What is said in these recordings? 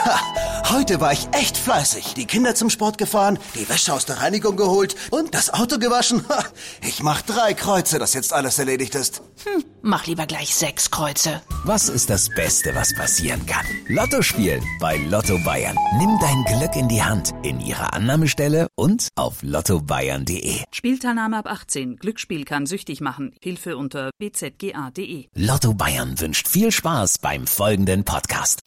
Heute war ich echt fleißig. Die Kinder zum Sport gefahren, die Wäsche aus der Reinigung geholt und das Auto gewaschen. Ich mach 3 Kreuze, dass jetzt alles erledigt ist. Mach lieber gleich 6 Kreuze. Was ist das Beste, was passieren kann? Lotto spielen bei Lotto Bayern. Nimm dein Glück in die Hand. In ihrer Annahmestelle und auf lottobayern.de. Spielteilnahme ab 18. Glücksspiel kann süchtig machen. Hilfe unter bzga.de. Lotto Bayern wünscht viel Spaß beim folgenden Podcast.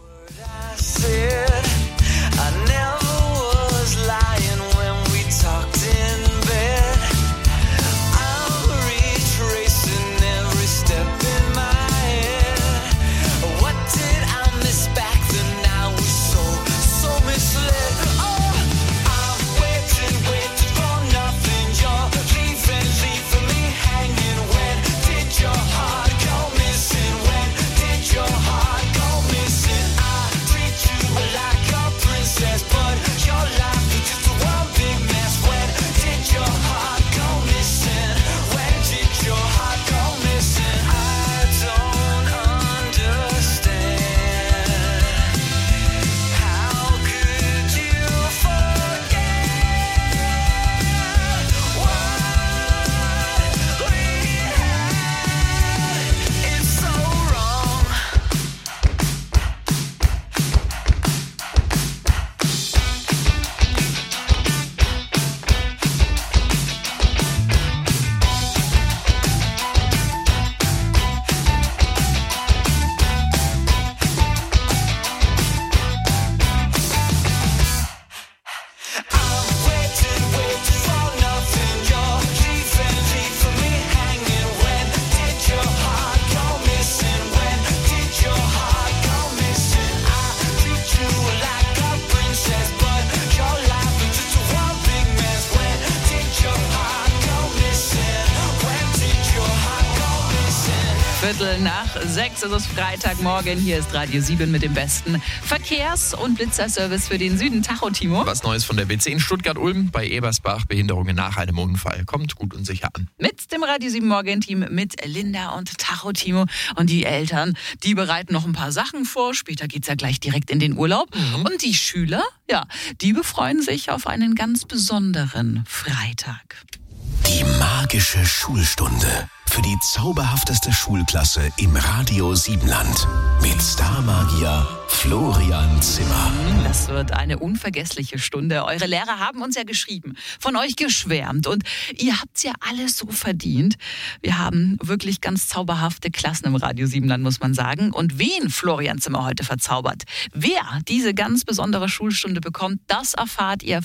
Viertel nach 6 ist es Freitagmorgen. Hier ist Radio 7 mit dem besten Verkehrs- und Blitzerservice für den Süden. Tacho, Timo. Was Neues von der B10 Stuttgart-Ulm bei Ebersbach. Behinderungen nach einem Unfall. Kommt gut und sicher an. Mit dem Radio 7 Morgen-Team mit Linda und Tacho, Timo. Und die Eltern, die bereiten noch ein paar Sachen vor. Später geht's ja gleich direkt in den Urlaub. Und die Schüler, ja, die befreuen sich auf einen ganz besonderen Freitag. Die magische Schulstunde für die zauberhafteste Schulklasse im Radio Siebenland mit Starmagier Florian Zimmer. Das wird eine unvergessliche Stunde. Eure Lehrer haben uns ja geschrieben, von euch geschwärmt und ihr habt's ja alles so verdient. Wir haben wirklich ganz zauberhafte Klassen im Radio Siebenland, muss man sagen. Und wen Florian Zimmer heute verzaubert, wer diese ganz besondere Schulstunde bekommt, das erfahrt ihr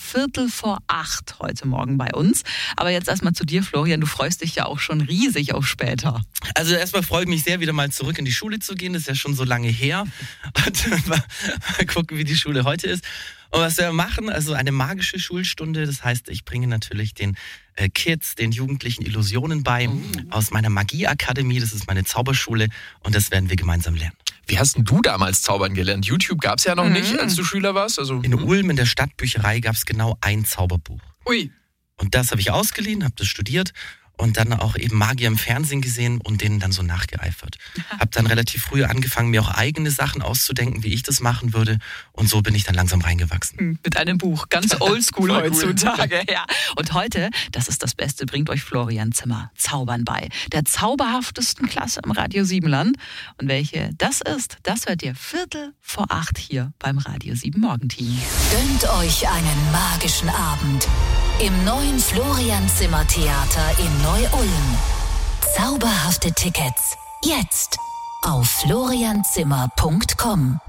7:45 heute Morgen bei uns. Aber jetzt erstmal zu dir, Florian. Du freust dich ja auch schon riesig auf später. Also erstmal freue ich mich sehr, wieder mal zurück in die Schule zu gehen. Das ist ja schon so lange her. Und mal gucken, wie die Schule heute ist. Und was wir machen, also eine magische Schulstunde. Das heißt, ich bringe natürlich den Kids, den Jugendlichen Illusionen bei aus meiner Magieakademie. Das ist meine Zauberschule und das werden wir gemeinsam lernen. Wie hast denn du damals zaubern gelernt? YouTube gab es ja noch nicht, als du Schüler warst. Also, in Ulm in der Stadtbücherei gab es genau ein Zauberbuch. Ui. Und das habe ich ausgeliehen, habe das studiert und dann auch eben Magier im Fernsehen gesehen und denen dann so nachgeeifert. Habe dann relativ früh angefangen, mir auch eigene Sachen auszudenken, wie ich das machen würde. Und so bin ich dann langsam reingewachsen. Mit einem Buch, ganz oldschool heutzutage. Ja. Und heute, das ist das Beste, bringt euch Florian Zimmer Zaubern bei. Der zauberhaftesten Klasse im Radio Siebenland. Und welche das ist, das hört ihr 7:45 hier beim Radio 7 Morgenteam. Gönnt euch einen magischen Abend im neuen Florian Zimmer Theater in Neu-Ulm. Zauberhafte Tickets jetzt auf florianzimmer.com.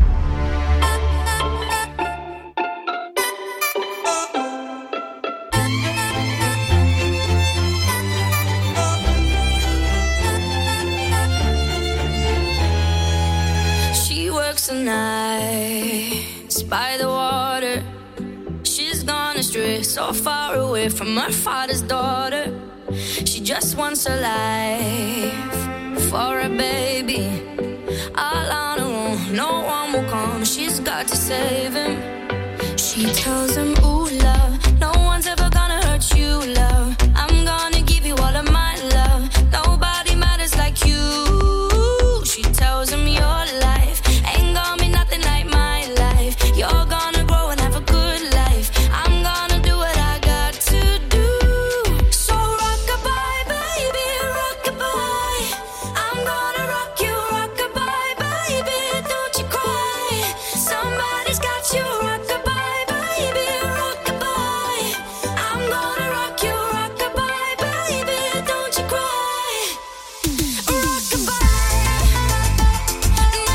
She works the nights by the water. She's gone astray, so far away from her father's daughter. She just wants a life for a baby. All on her own, no one will come. She's got to save him. She tells him, ooh, love, no one's ever gonna hurt you, love. I'm gonna give you all of my love. Nobody matters like you. She tells him your life ain't gonna be nothing like my life. Somebody's got you rock-a-bye, baby, rock-a-bye. I'm gonna rock you, rock-a-bye, baby, don't you cry. Rock-a-bye, no,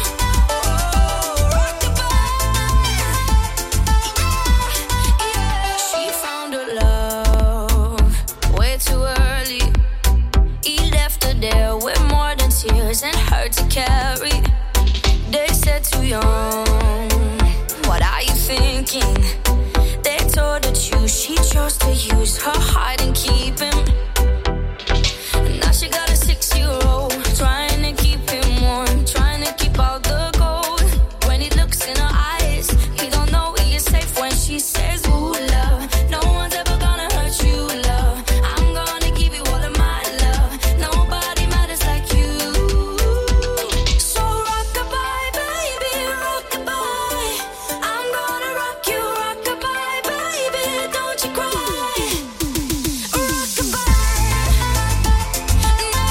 rock-a-bye, yeah. She found her love way too early. He left her there with more than tears and hurt to carry. They said too young, what are you thinking? They told her choose, she chose to use her heart and keep him. Now she got a 6-year-old, trying to keep him warm, trying to keep out the cold. When he looks in her eyes, he don't know he is safe when she says, ooh, love, no one's ever gonna hurt you, love. I'm gonna give you all of my love. Nobody matters like you. So rock-a-bye, baby, rock-a-bye. I'm gonna rock you, rock-a-bye, baby, don't you cry. Rock-a-bye, no,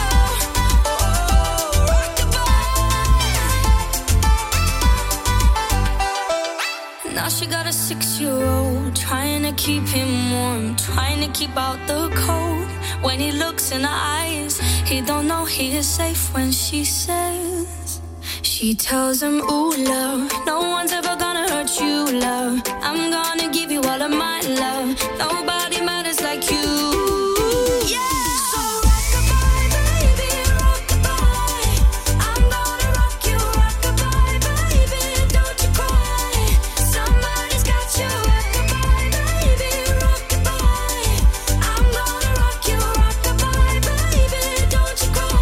rock-a-bye. Now she got a 6-year-old, trying to keep him warm, trying to keep out the cold. When he looks in her eyes, he don't know he is safe when she says, she tells him, ooh, love, no one's ever gonna hurt you, love. I'm gonna give you all of my love. Nobody matters like you. Yeah. So rock-a-bye, baby, rock-a-bye. I'm gonna rock you, rock-a-bye, baby, don't you cry. Somebody's got you, rock-a-bye, baby, rock-a-bye. I'm gonna rock you, rock-a-bye, baby, don't you cry.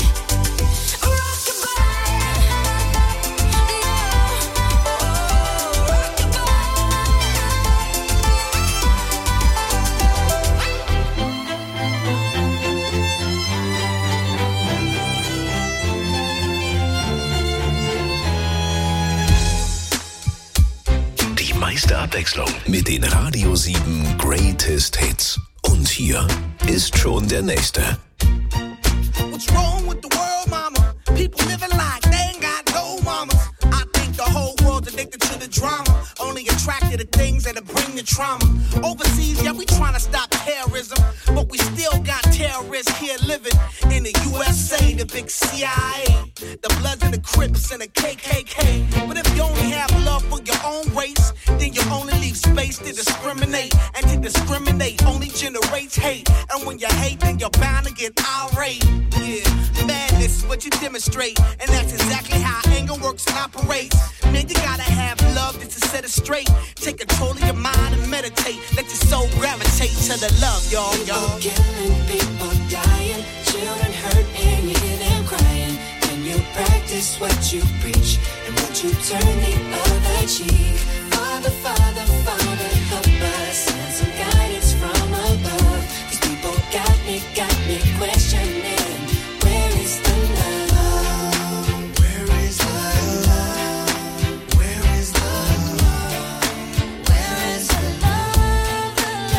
Die meiste Abwechslung mit den Radio 7 Greatest Hits. Und hier ist schon der nächste. What's wrong with the world, mama? People living like they ain't got no mamas. I think the whole world's addicted to the drama, only attracted to things that'll bring the trauma. Overseas, yeah, we trying to stop terrorism, but we still got terrorists here living in the USA, the big CIA, the Bloods and the Crips and the KKK. But if you only have love for your own race, then you only leave space to discriminate, and to discriminate only generates hate. And when you hate, then you're bound to get irate. Yeah, madness is what you demonstrate, and that's exactly how anger works and operates. Man, you gotta have love just to set it straight. Take control of your mind and meditate. Let your soul gravitate to the love, y'all. People killing, people dying, children hurt and you hear them crying. When you practice what you preach, and would you turn the other cheek? Father, Father, Father, help us, send some guidance from above. These people got me questioning, where is the love? Where is the love? Where is the love? Where is the love?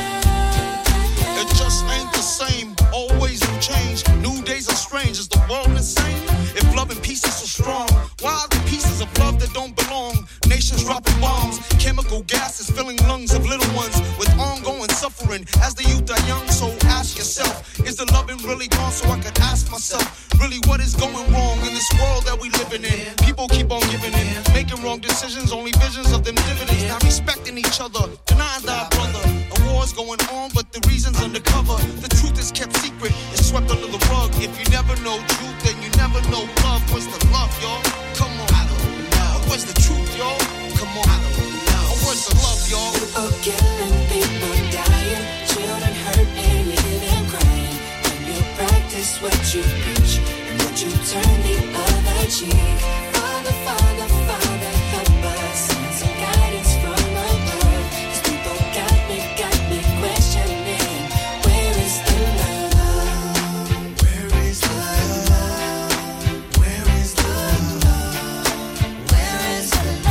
It just ain't the same, always new change. New days are strange, is the world insane? If love and peace is so strong, why are the pieces of love that don't belong? Nations dropping bombs, chemical gases filling lungs of little ones with ongoing suffering as the youth are young. So ask yourself, is the loving really gone? So I could ask myself, really what is going wrong in this world that we living in? People keep on giving in, making wrong decisions, only visions of them dividends. Not respecting each other, denying thy brother. A war's going on, but the reason's undercover. The truth is kept secret, it's swept under the rug. If you never know truth, then you never know love. Where's the love, y'all? Come on. I don't know. Where's the truth, y'all? Come on. I don't know. Where's the love, y'all? People killing, people dying, children hurt and you hear them crying. When you practice what you preach, and would you turn the other cheek? Father, Father, Father, help us, send some guidance from above. These people got me questioning, where is the love? Where is the love? Where is the love? Where is the love?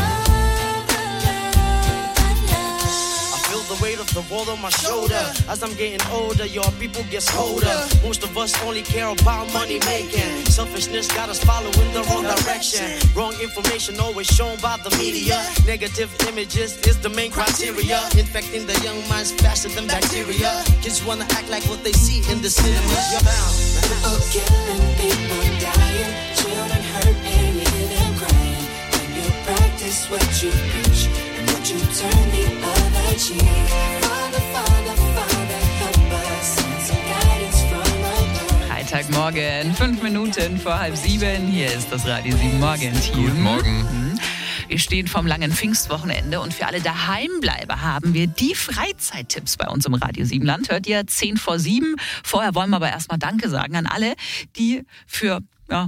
the world on my shoulder. As I'm getting older, your people get colder. Most of us only care about money making. Selfishness got us following the wrong direction. Wrong information always shown by the media. Negative images is the main criteria. Infecting the young minds faster than bacteria. Kids wanna act like what they see in the cinemas. You're bound. People killing, people dying, children hurt and you hear them crying. When you practice what you preach and what you turn the other cheek. Father, Father, Father, help us. Send some guidance from above. Freitagmorgen, 5 Minuten vor 6:30. Hier ist das Radio 7 Morgen-Team. Guten Morgen. Wir stehen vom langen Pfingstwochenende und für alle Daheimbleiber haben wir die Freizeittipps bei uns im Radio 7 Land. Hört ihr 6 vor 7. Vorher wollen wir aber erstmal Danke sagen an alle, die für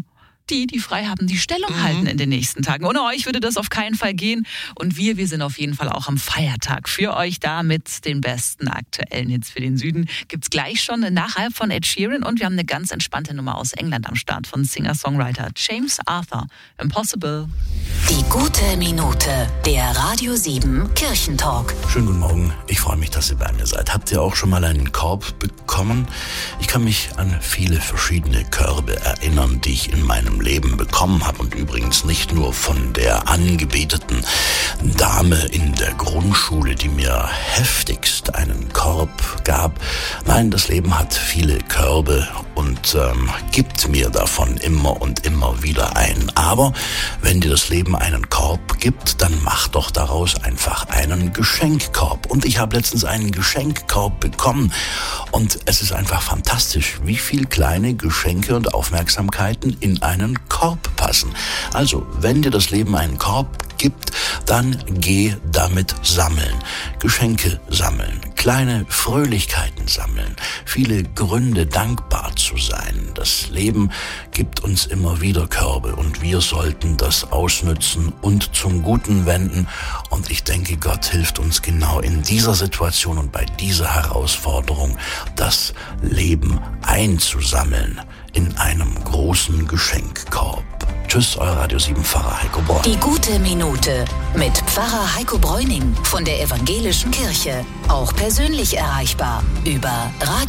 die frei haben, die Stellung halten in den nächsten Tagen. Ohne euch würde das auf keinen Fall gehen. Und wir sind auf jeden Fall auch am Feiertag für euch da mit den besten aktuellen Hits für den Süden. Gibt's gleich schon nachher von Ed Sheeran und wir haben eine ganz entspannte Nummer aus England am Start von Singer-Songwriter James Arthur. Impossible. Die gute Minute, der Radio 7 Kirchentalk. Schönen guten Morgen, ich freue mich, dass ihr bei mir seid. Habt ihr auch schon mal einen Korb bekommen? Ich kann mich an viele verschiedene Körbe erinnern, die ich in meinem Leben bekommen habe. Und übrigens nicht nur von der angebeteten Dame in der Grundschule, die mir heftigst einen Korb gab. Nein, das Leben hat viele Körbe und gibt mir davon immer und immer wieder ein. Aber wenn dir das Leben einen Korb gibt, dann mach doch daraus einfach einen Geschenkkorb. Und ich habe letztens einen Geschenkkorb bekommen und es ist einfach fantastisch, wie viel kleine Geschenke und Aufmerksamkeiten in einen Korb passen. Also, wenn dir das Leben einen Korb gibt, dann geh damit sammeln. Geschenke sammeln, kleine Fröhlichkeiten sammeln, viele Gründe dankbar zu sein. Das Leben gibt uns immer wieder Körbe und wir sollten das ausnützen und zum Guten wenden. Und ich denke, Gott hilft uns genau in dieser Situation und bei dieser Herausforderung, das Leben einzusammeln in einem großen Geschenkkorb. Tschüss, euer Radio 7 Pfarrer Heiko Bräuning. Die gute Minute mit Pfarrer Heiko Bräuning von der Evangelischen Kirche. Auch persönlich erreichbar über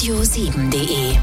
radio7.de.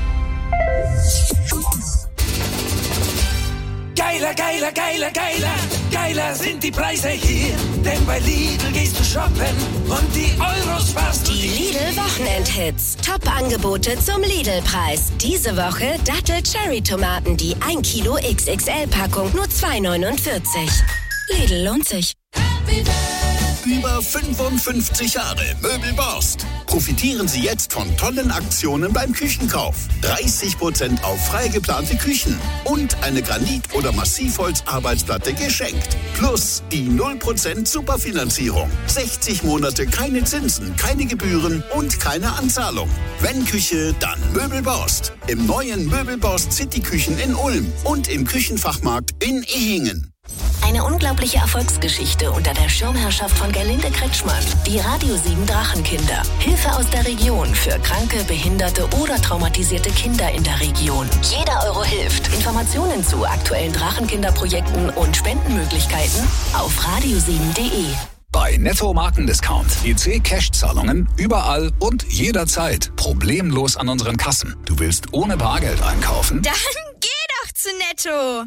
Geiler, geiler, geiler, geiler, geiler sind die Preise hier. Denn bei Lidl gehst du shoppen und die Euros sparst du. Die Lidl-Wochenend-Hits. Top-Angebote zum Lidl-Preis. Diese Woche Dattel-Cherry-Tomaten, die 1 Kilo XXL-Packung, nur 2,49. Lidl lohnt sich. Über 55 Jahre Möbelborst. Profitieren Sie jetzt von tollen Aktionen beim Küchenkauf. 30% auf frei geplante Küchen und eine Granit- oder Massivholz-Arbeitsplatte geschenkt. Plus die 0% Superfinanzierung. 60 Monate keine Zinsen, keine Gebühren und keine Anzahlung. Wenn Küche, dann Möbelborst. Im neuen Möbelborst City-Küchen in Ulm und im Küchenfachmarkt in Ehingen. Eine unglaubliche Erfolgsgeschichte unter der Schirmherrschaft von Gerlinde Kretschmann. Die Radio 7 Drachenkinder. Hilfe aus der Region für kranke, behinderte oder traumatisierte Kinder in der Region. Jeder Euro hilft. Informationen zu aktuellen Drachenkinderprojekten und Spendenmöglichkeiten auf radio7.de. Bei Netto Markendiscount. EC-Cash-Zahlungen überall und jederzeit. Problemlos an unseren Kassen. Du willst ohne Bargeld einkaufen? Dann geh doch zu Netto.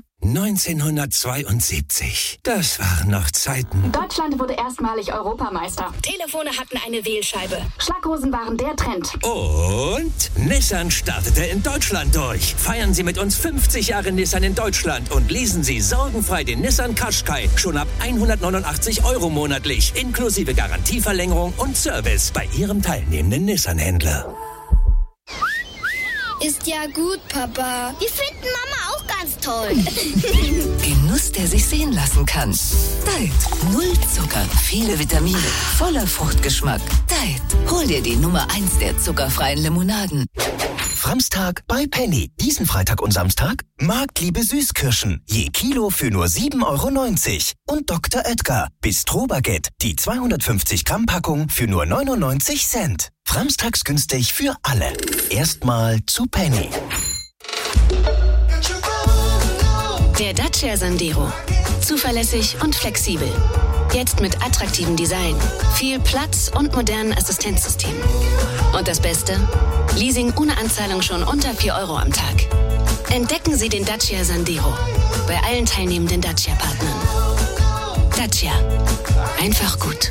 1972. Das waren noch Zeiten. Deutschland wurde erstmalig Europameister. Telefone hatten eine Wählscheibe. Schlaghosen waren der Trend. Und Nissan startete in Deutschland durch. Feiern Sie mit uns 50 Jahre Nissan in Deutschland und leasen Sie sorgenfrei den Nissan Qashqai schon ab 189 € monatlich, inklusive Garantieverlängerung und Service bei Ihrem teilnehmenden Nissan-Händler. Ist ja gut, Papa. Wir finden Mama auch ganz toll. Genuss, der sich sehen lassen kann. Deit. Null Zucker, viele Vitamine, voller Fruchtgeschmack. Deit. Hol dir die Nummer 1 der zuckerfreien Limonaden. Framstag bei Penny. Diesen Freitag und Samstag Marktliebe Süßkirschen. Je Kilo für nur 7,90 €. Und Dr. Oetker Bistro-Baguette. Die 250 Gramm Packung für nur 99 Cent. Framstags günstig für alle. Erstmal zu Penny. Der Dacia Sandero. Zuverlässig und flexibel. Jetzt mit attraktivem Design, viel Platz und modernen Assistenzsystemen. Und das Beste? Leasing ohne Anzahlung schon unter 4 Euro am Tag. Entdecken Sie den Dacia Sandero bei allen teilnehmenden Dacia-Partnern. Dacia. Einfach gut.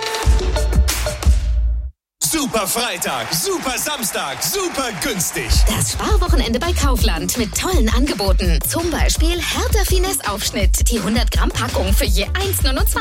Super Freitag, super Samstag, super günstig. Das Sparwochenende bei Kaufland mit tollen Angeboten. Zum Beispiel Hertha Finesse Aufschnitt. Die 100 Gramm Packung für je 1,29.